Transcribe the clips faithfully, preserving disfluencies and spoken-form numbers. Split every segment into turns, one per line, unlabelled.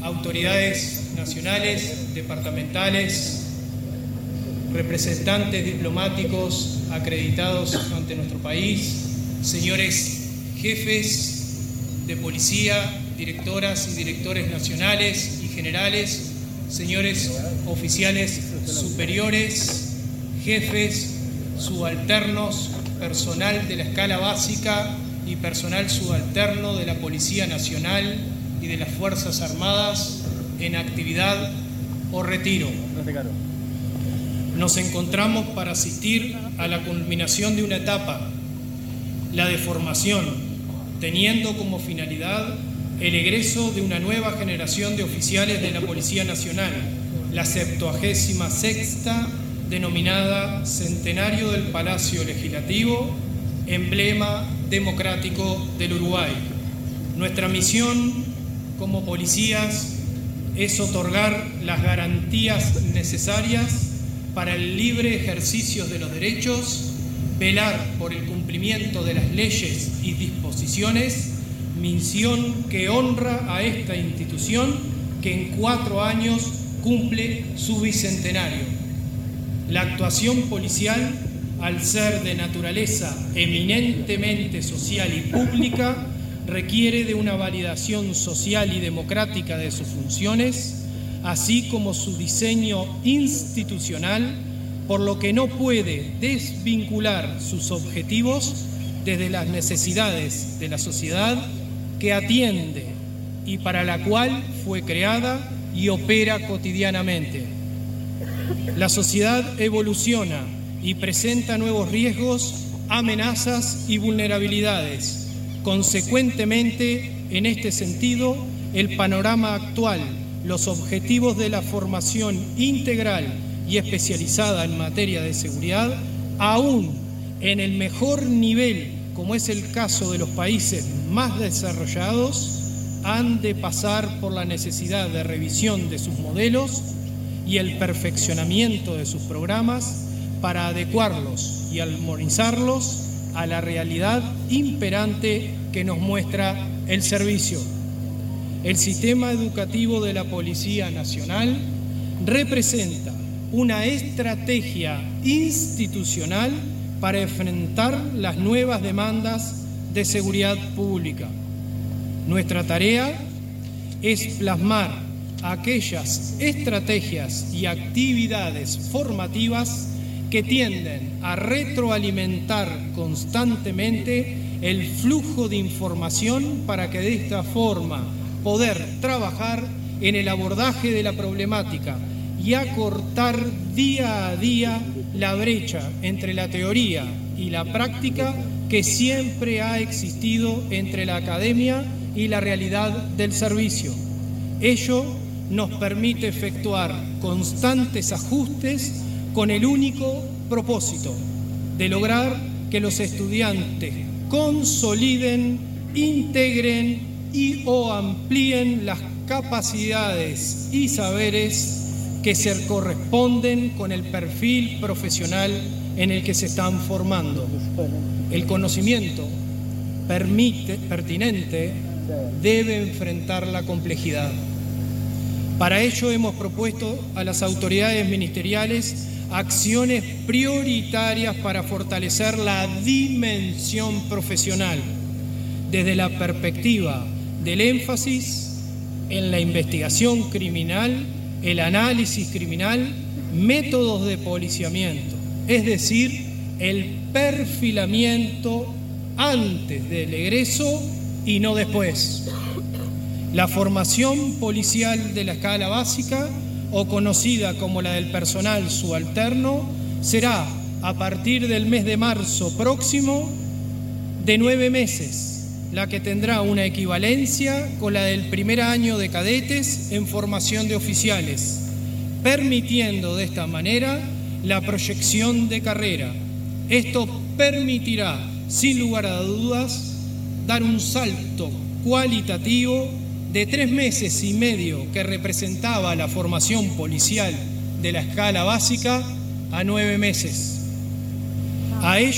autoridades nacionales, departamentales, representantes diplomáticos acreditados ante nuestro país, señores jefes de policía, directoras y directores nacionales y generales, señores oficiales superiores, jefes, subalternos, personal de la escala básica y personal subalterno de la Policía Nacional y de las Fuerzas Armadas en actividad o retiro. Nos encontramos para asistir a la culminación de una etapa, la de formación, teniendo como finalidad el egreso de una nueva generación de oficiales de la Policía Nacional, la septuagésima sexta, denominada Centenario del Palacio Legislativo, emblema democrático del Uruguay. Nuestra misión como policías es otorgar las garantías necesarias para el libre ejercicio de los derechos, velar por el cumplimiento de las leyes y disposiciones, misión que honra a esta institución que en cuatro años cumple su bicentenario. La actuación policial, al ser de naturaleza eminentemente social y pública, requiere de una validación social y democrática de sus funciones, así como su diseño institucional, por lo que no puede desvincular sus objetivos desde las necesidades de la sociedad que atiende y para la cual fue creada y opera cotidianamente. La sociedad evoluciona y presenta nuevos riesgos, amenazas y vulnerabilidades. Consecuentemente, en este sentido, el panorama actual, los objetivos de la formación integral y especializada en materia de seguridad, aún en el mejor nivel, como es el caso de los países más desarrollados, han de pasar por la necesidad de revisión de sus modelos y el perfeccionamiento de sus programas para adecuarlos y armonizarlos a la realidad imperante que nos muestra el servicio. El sistema educativo de la Policía Nacional representa una estrategia institucional para enfrentar las nuevas demandas de seguridad pública. Nuestra tarea es plasmar aquellas estrategias y actividades formativas que tienden a retroalimentar constantemente el flujo de información para que de esta forma poder trabajar en el abordaje de la problemática y acortar día a día la brecha entre la teoría y la práctica que siempre ha existido entre la academia y la realidad del servicio. Ello nos permite efectuar constantes ajustes con el único propósito de lograr que los estudiantes consoliden, integren y o amplíen las capacidades y saberes que se corresponden con el perfil profesional en el que se están formando. El conocimiento permite, pertinente debe enfrentar la complejidad. Para ello hemos propuesto a las autoridades ministeriales acciones prioritarias para fortalecer la dimensión profesional desde la perspectiva del énfasis en la investigación criminal, el análisis criminal, métodos de policiamiento, es decir, el perfilamiento antes del egreso y no después. La formación policial de la escala básica, o conocida como la del personal subalterno, será a partir del mes de marzo próximo de nueve meses, la que tendrá una equivalencia con la del primer año de cadetes en formación de oficiales, permitiendo de esta manera la proyección de carrera. Esto permitirá, sin lugar a dudas, dar un salto cualitativo de tres meses y medio que representaba la formación policial de la escala básica a nueve meses. A ello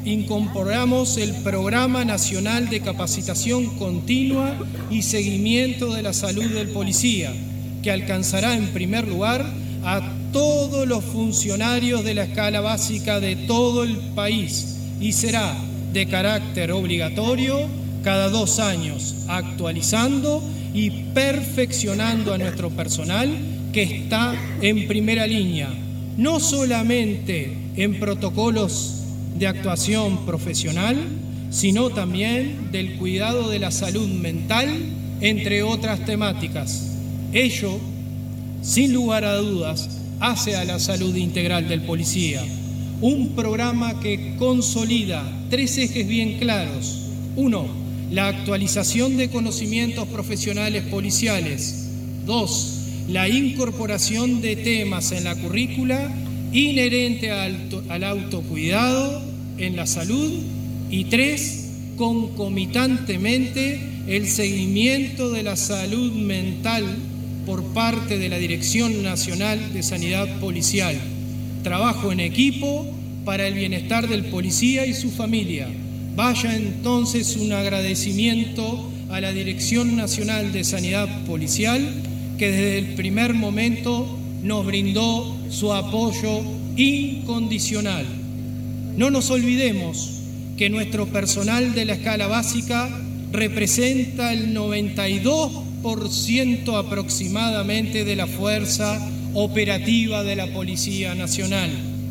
incorporamos el Programa Nacional de Capacitación Continua y Seguimiento de la Salud del Policía, que alcanzará en primer lugar a todos los funcionarios de la escala básica de todo el país y será de carácter obligatorio cada dos años, actualizando y perfeccionando a nuestro personal que está en primera línea, no solamente en protocolos de actuación profesional, sino también del cuidado de la salud mental, entre otras temáticas. Ello, sin lugar a dudas, hace a la salud integral del policía un programa que consolida tres ejes bien claros. Uno, la actualización de conocimientos profesionales policiales. Dos, la incorporación de temas en la currícula inherente al, al autocuidado en la salud. Y tres, concomitantemente, el seguimiento de la salud mental por parte de la Dirección Nacional de Sanidad Policial. Trabajo en equipo para el bienestar del policía y su familia. Vaya entonces un agradecimiento a la Dirección Nacional de Sanidad Policial, que desde el primer momento nos brindó su apoyo incondicional. No nos olvidemos que nuestro personal de la escala básica representa el noventa y dos por ciento aproximadamente de la fuerza operativa de la Policía Nacional.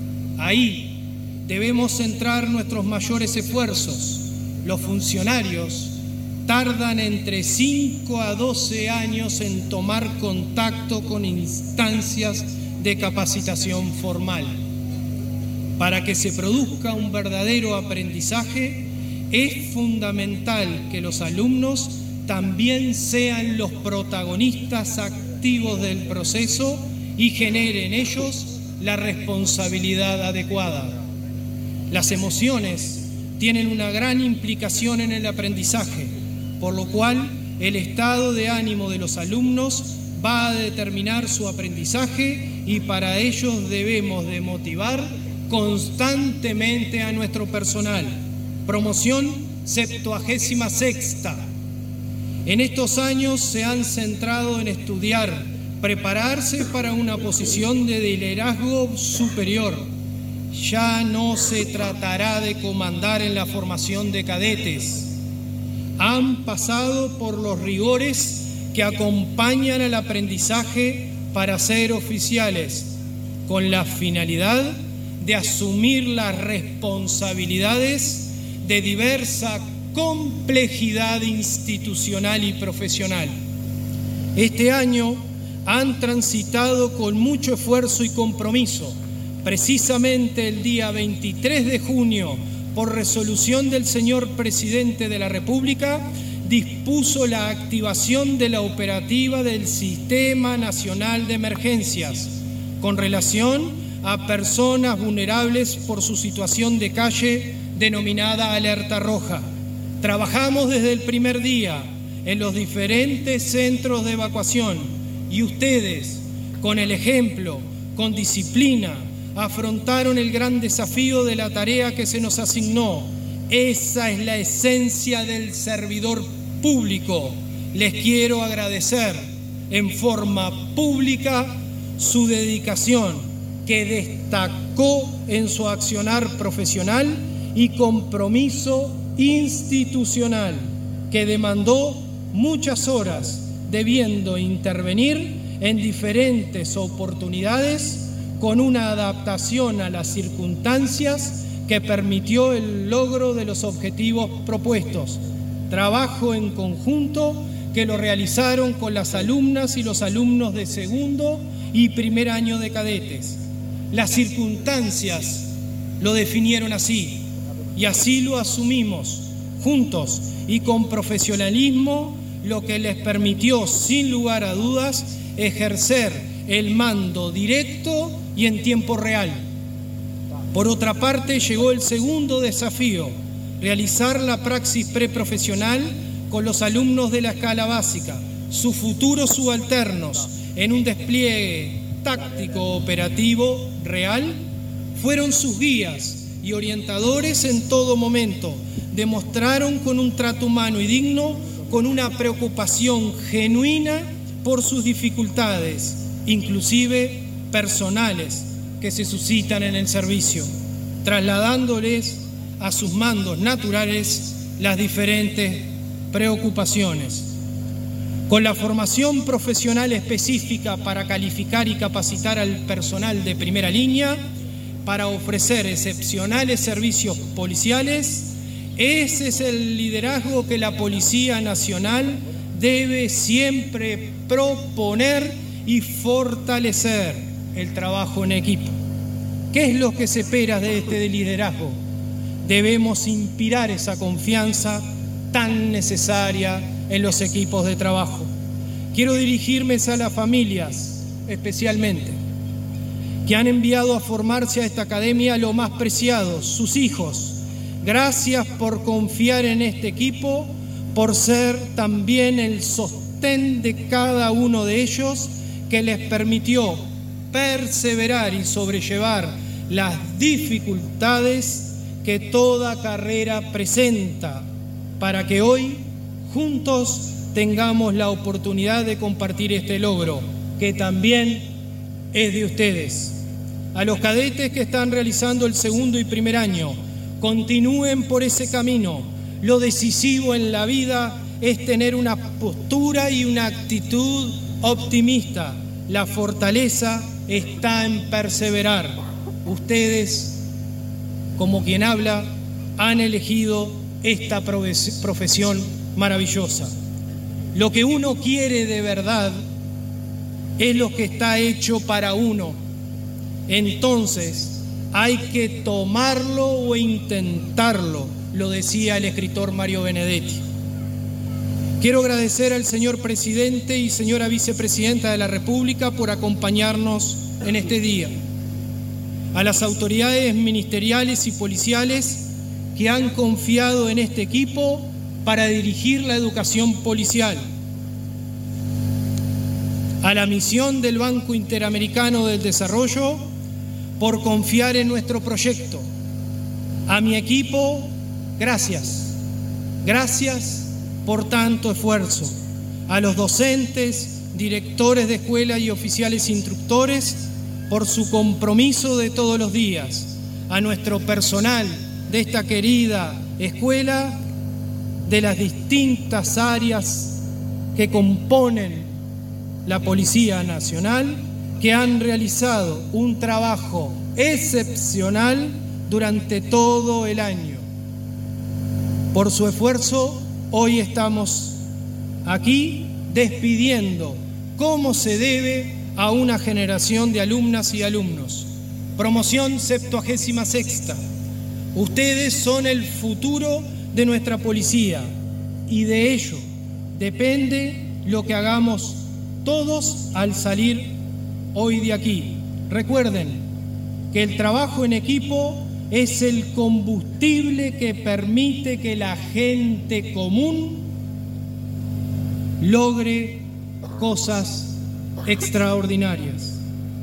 Ahí debemos centrar nuestros mayores esfuerzos. Los funcionarios tardan entre cinco a doce años en tomar contacto con instancias de capacitación formal. Para que se produzca un verdadero aprendizaje, es fundamental que los alumnos también sean los protagonistas activos del proceso y generen ellos la responsabilidad adecuada. Las emociones tienen una gran implicación en el aprendizaje, por lo cual el estado de ánimo de los alumnos va a determinar su aprendizaje y para ellos debemos de motivar constantemente a nuestro personal. Promoción septuagésima sexta. En estos años se han centrado en estudiar, prepararse para una posición de liderazgo superior. Ya no se tratará de comandar en la formación de cadetes. Han pasado por los rigores que acompañan al aprendizaje para ser oficiales, con la finalidad de asumir las responsabilidades de diversa complejidad institucional y profesional. Este año han transitado con mucho esfuerzo y compromiso. Precisamente el día veintitrés de junio, por resolución del señor Presidente de la República, dispuso la activación de la operativa del Sistema Nacional de Emergencias con relación a personas vulnerables por su situación de calle denominada alerta roja. Trabajamos desde el primer día en los diferentes centros de evacuación y ustedes, con el ejemplo, con disciplina, afrontaron el gran desafío de la tarea que se nos asignó. Esa es la esencia del servidor público. Les quiero agradecer en forma pública su dedicación, que destacó en su accionar profesional y compromiso institucional, que demandó muchas horas, debiendo intervenir en diferentes oportunidades con una adaptación a las circunstancias que permitió el logro de los objetivos propuestos. Trabajo en conjunto que lo realizaron con las alumnas y los alumnos de segundo y primer año de cadetes. Las circunstancias lo definieron así y así lo asumimos juntos y con profesionalismo, lo que les permitió sin lugar a dudas ejercer el mando directo y en tiempo real. Por otra parte, llegó el segundo desafío, realizar la praxis preprofesional con los alumnos de la escala básica, sus futuros subalternos, en un despliegue táctico operativo real. Fueron sus guías y orientadores en todo momento demostraron con un trato humano y digno, con una preocupación genuina por sus dificultades, inclusive personales, que se suscitan en el servicio, trasladándoles a sus mandos naturales las diferentes preocupaciones. Con la formación profesional específica para calificar y capacitar al personal de primera línea, para ofrecer excepcionales servicios policiales, ese es el liderazgo que la Policía Nacional debe siempre proponer y fortalecer, el trabajo en equipo. ¿Qué es lo que se espera de este liderazgo? Debemos inspirar esa confianza tan necesaria en los equipos de trabajo. Quiero dirigirme a las familias, especialmente, que han enviado a formarse a esta academia lo más preciado, sus hijos. Gracias por confiar en este equipo, por ser también el sostén de cada uno de ellos que les permitió perseverar y sobrellevar las dificultades que toda carrera presenta, para que hoy juntos tengamos la oportunidad de compartir este logro, que también es de ustedes. A los cadetes que están realizando el segundo y primer año, continúen por ese camino. Lo decisivo en la vida es tener una postura y una actitud optimista. La fortaleza está en perseverar. Ustedes, como quien habla, han elegido esta profesión maravillosa. Lo que uno quiere de verdad es lo que está hecho para uno. Entonces, hay que tomarlo o intentarlo, lo decía el escritor Mario Benedetti. Quiero agradecer al señor presidente y señora vicepresidenta de la República por acompañarnos en este día, a las autoridades ministeriales y policiales que han confiado en este equipo para dirigir la educación policial, a la misión del Banco Interamericano del Desarrollo por confiar en nuestro proyecto. A mi equipo, gracias. Gracias por tanto esfuerzo. A los docentes, directores de escuela y oficiales instructores por su compromiso de todos los días. A nuestro personal de esta querida escuela, de las distintas áreas que componen la Policía Nacional, que han realizado un trabajo excepcional durante todo el año. Por su esfuerzo, hoy estamos aquí despidiendo como se debe a una generación de alumnas y alumnos. Promoción septuagésima sexta. Ustedes son el futuro de nuestra policía y de ello depende lo que hagamos todos al salir hoy de aquí. Recuerden que el trabajo en equipo es el combustible que permite que la gente común logre cosas extraordinarias.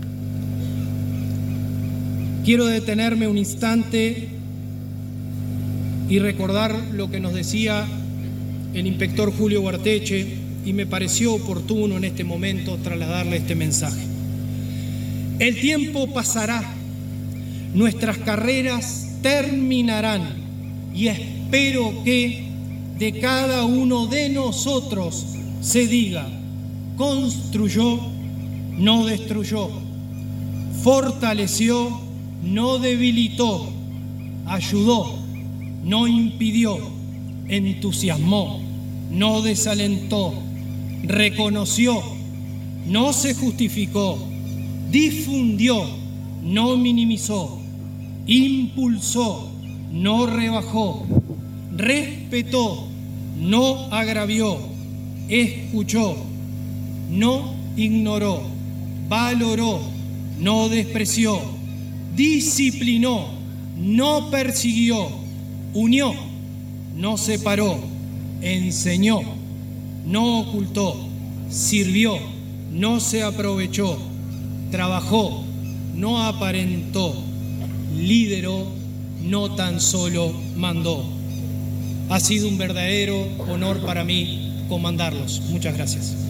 Quiero detenerme un instante y recordar lo que nos decía el inspector Julio Guarteche, y me pareció oportuno en este momento trasladarle este mensaje. El tiempo pasará, nuestras carreras terminarán y espero que de cada uno de nosotros se diga: construyó, no destruyó, fortaleció, no debilitó, ayudó, no impidió, entusiasmó, no desalentó, reconoció, no se justificó, difundió, no minimizó, impulsó, no rebajó, respetó, no agravió, escuchó, no ignoró, valoró, no despreció, disciplinó, no persiguió, unió, no separó, enseñó, no ocultó, sirvió, no se aprovechó, trabajó, no aparentó, lideró, no tan solo mandó. Ha sido un verdadero honor para mí comandarlos. Muchas gracias.